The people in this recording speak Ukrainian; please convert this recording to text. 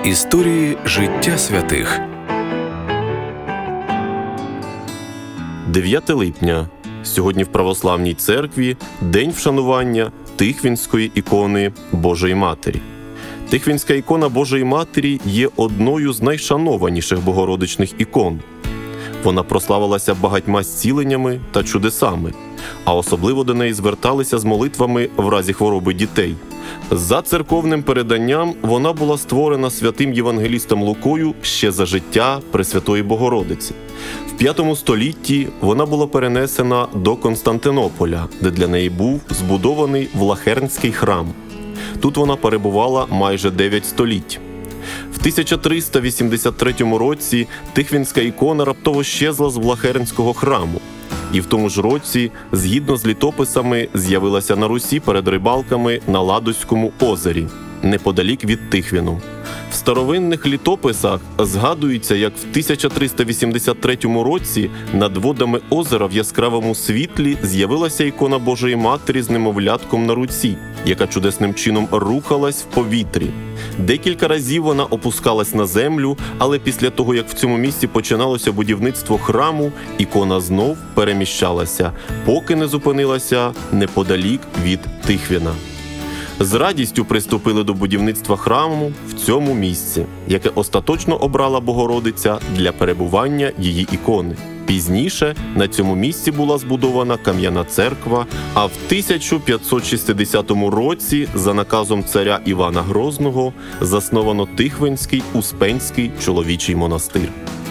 Історії життя святих. 9 липня. Сьогодні в Православній церкві день вшанування Тихвінської ікони Божої Матері. Тихвінська ікона Божої Матері є одною з найшанованіших богородичних ікон. Вона прославилася багатьма зціленнями та чудесами, а особливо до неї зверталися з молитвами в разі хвороби дітей. За церковним переданням, вона була створена святим євангелістом Лукою ще за життя Пресвятої Богородиці. В 5 столітті вона була перенесена до Константинополя, де для неї був збудований Влахернський храм. Тут вона перебувала майже 9 століть. В 1383 році Тихвінська ікона раптово щезла з Влахернського храму. І в тому ж році, згідно з літописами, з'явилася на Русі перед рибалками на Ладозькому озері, неподалік від Тихвіну. В старовинних літописах згадується, як в 1383 році над водами озера в яскравому світлі з'явилася ікона Божої Матері з немовлятком на руці, яка чудесним чином рухалась в повітрі. Декілька разів вона опускалась на землю, але після того, як в цьому місці починалося будівництво храму, ікона знов переміщалася, поки не зупинилася неподалік від Тихвіна. З радістю приступили до будівництва храму в цьому місці, яке остаточно обрала Богородиця для перебування її ікони. Пізніше на цьому місці була збудована кам'яна церква, а в 1560 році за наказом царя Івана Грозного засновано Тихвинський Успенський чоловічий монастир.